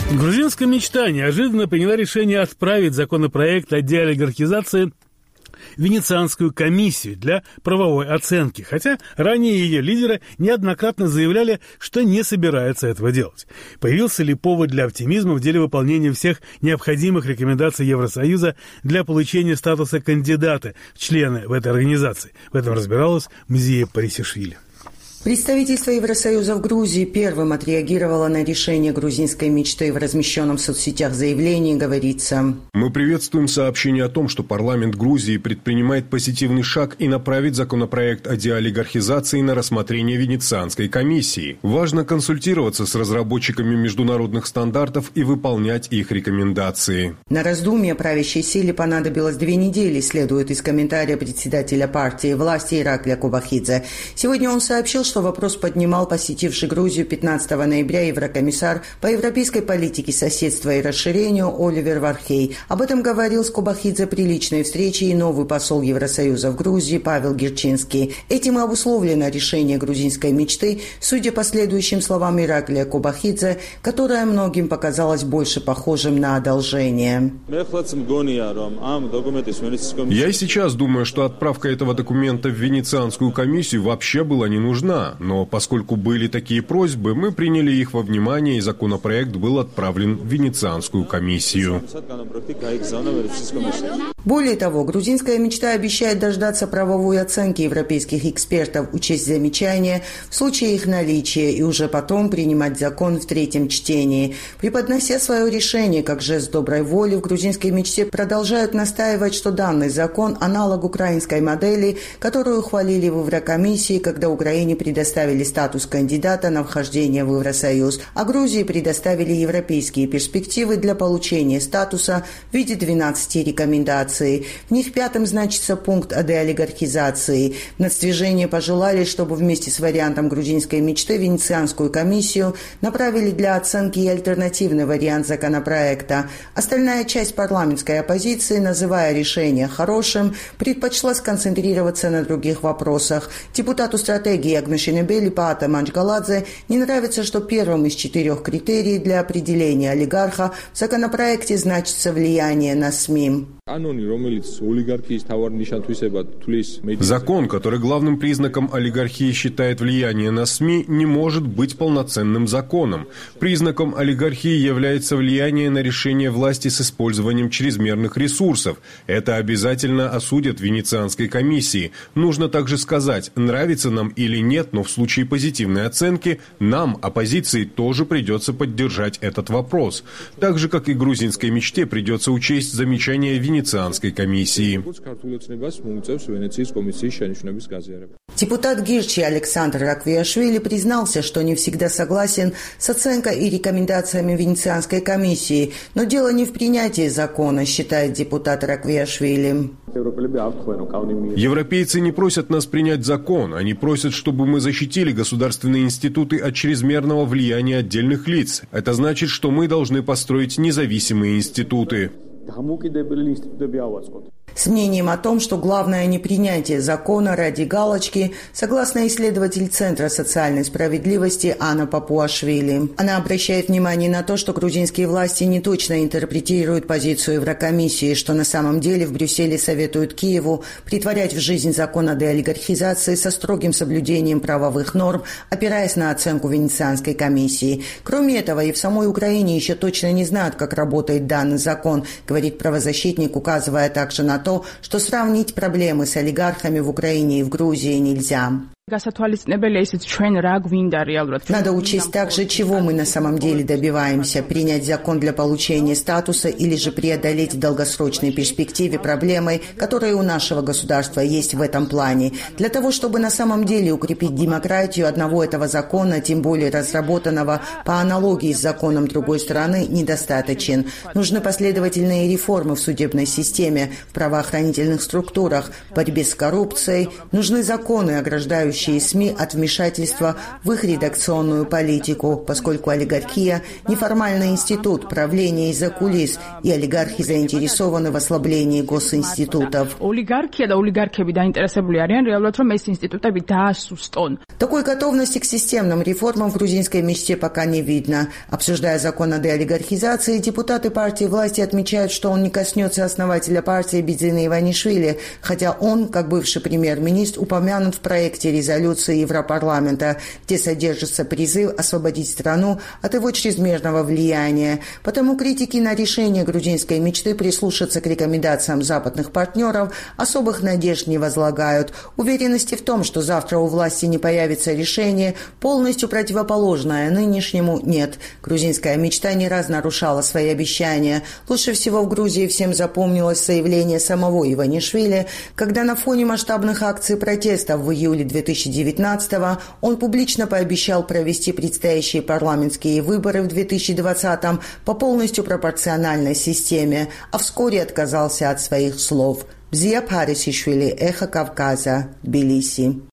Грузинская мечта неожиданно приняла решение отправить законопроект о деолигархизации в Венецианскую комиссию для правовой оценки, хотя ранее ее лидеры неоднократно заявляли, что не собираются этого делать. Появился ли повод для оптимизма в деле выполнения всех необходимых рекомендаций Евросоюза для получения статуса кандидата в члены в этой организации? В этом разбиралась Мзия Парисишвили. Представительство Евросоюза в Грузии первым отреагировало на решение грузинской мечты. В размещенном в соцсетях заявлении говорится: «Мы приветствуем сообщение о том, что парламент Грузии предпринимает позитивный шаг и направит законопроект о деолигархизации на рассмотрение Венецианской комиссии. Важно консультироваться с разработчиками международных стандартов и выполнять их рекомендации». На раздумье правящей силе понадобилось 2 недели, следует из комментария председателя партии власти Ираклия Кобахидзе. Сегодня он сообщил, что вопрос поднимал посетивший Грузию 15 ноября еврокомиссар по европейской политике соседства и расширению Оливер Вархей. Об этом говорил с Кобахидзе при личной встрече и новый посол Евросоюза в Грузии Павел Герчинский. Этим обусловлено решение грузинской мечты, судя по следующим словам Ираклия Кобахидзе, которое многим показалось больше похожим на одолжение. Я и сейчас думаю, что отправка этого документа в Венецианскую комиссию вообще была не нужна. Но поскольку были такие просьбы, мы приняли их во внимание, и законопроект был отправлен в Венецианскую комиссию. Более того, грузинская мечта обещает дождаться правовой оценки европейских экспертов, учесть замечания в случае их наличия и уже потом принимать закон в 3-м чтении. Преподнося свое решение как жест доброй воли, в грузинской мечте продолжают настаивать, что данный закон – аналог украинской модели, которую ухвалили в Еврокомиссии, когда Украине предоставили статус кандидата на вхождение в Евросоюз, а Грузии предоставили европейские перспективы для получения статуса в виде 12 рекомендаций. В них 5-м значится пункт о деолигархизации. В нацдвижении пожелали, чтобы вместе с вариантом грузинской мечты Венецианскую комиссию направили для оценки и альтернативный вариант законопроекта. Остальная часть парламентской оппозиции, называя решение хорошим, предпочла сконцентрироваться на других вопросах. Депутату стратегии Агмешинебели Паата Манчгаладзе не нравится, что первым из 4 критерий для определения олигарха в законопроекте значится влияние на СМИ. Закон, который главным признаком олигархии считает влияние на СМИ, не может быть полноценным законом. Признаком олигархии является влияние на решение власти с использованием чрезмерных ресурсов. Это обязательно осудят в Венецианской комиссии. Нужно также сказать, нравится нам или нет, но в случае позитивной оценки нам, оппозиции, тоже придется поддержать этот вопрос. Так же, как и грузинской мечте, придется учесть замечания Венецианской комиссии. Депутат Гирчи Александр Раквиашвили признался, что не всегда согласен с оценкой и рекомендациями Венецианской комиссии, но дело не в принятии закона, считает депутат Раквиашвили. Европейцы не просят нас принять закон, они просят, чтобы мы защитили государственные институты от чрезмерного влияния отдельных лиц. Это значит, что мы должны построить независимые институты. С мнением о том, что главное не принятие закона ради галочки, согласна исследователь Центра социальной справедливости Анна Папуашвили. Она обращает внимание на то, что грузинские власти не точно интерпретируют позицию Еврокомиссии, что на самом деле в Брюсселе советуют Киеву притворять в жизнь закон о деолигархизации со строгим соблюдением правовых норм, опираясь на оценку Венецианской комиссии. Кроме этого, и в самой Украине еще точно не знают, как работает данный закон, говорит правозащитник, указывая также на то, что сравнить проблемы с олигархами в Украине и в Грузии нельзя. Надо учесть также, чего мы на самом деле добиваемся – принять закон для получения статуса или же преодолеть в долгосрочной перспективе проблемы, которые у нашего государства есть в этом плане. Для того, чтобы на самом деле укрепить демократию, одного этого закона, тем более разработанного по аналогии с законом другой страны, недостаточен. Нужны последовательные реформы в судебной системе, в правоохранительных структурах, в борьбе с коррупцией. Нужны законы, ограждающие руководящие СМИ от вмешательства в их редакционную политику, поскольку олигархия – неформальный институт правления из-за кулис, и олигархи заинтересованы в ослаблении госинститутов. Такой готовности к системным реформам в грузинской мечте пока не видно. Обсуждая закон о деолигархизации, депутаты партии власти отмечают, что он не коснется основателя партии Бидзина Иванишвили, хотя он, как бывший премьер-министр, упомянут в проекте резолюции Европарламента, где содержится призыв освободить страну от его чрезмерного влияния. Потому критики на решение грузинской мечты прислушаться к рекомендациям западных партнеров особых надежд не возлагают. Уверенности в том, что завтра у власти не появится решение, полностью противоположное нынешнему, нет. Грузинская мечта не раз нарушала свои обещания. Лучше всего в Грузии всем запомнилось заявление самого Иванишвили, когда на фоне масштабных акций протестов в июле 2019-го он публично пообещал провести предстоящие парламентские выборы в 2020-м по полностью пропорциональной системе, а вскоре отказался от своих слов. Бзия Парисишвили, Эхо Кавказа, Тбилиси.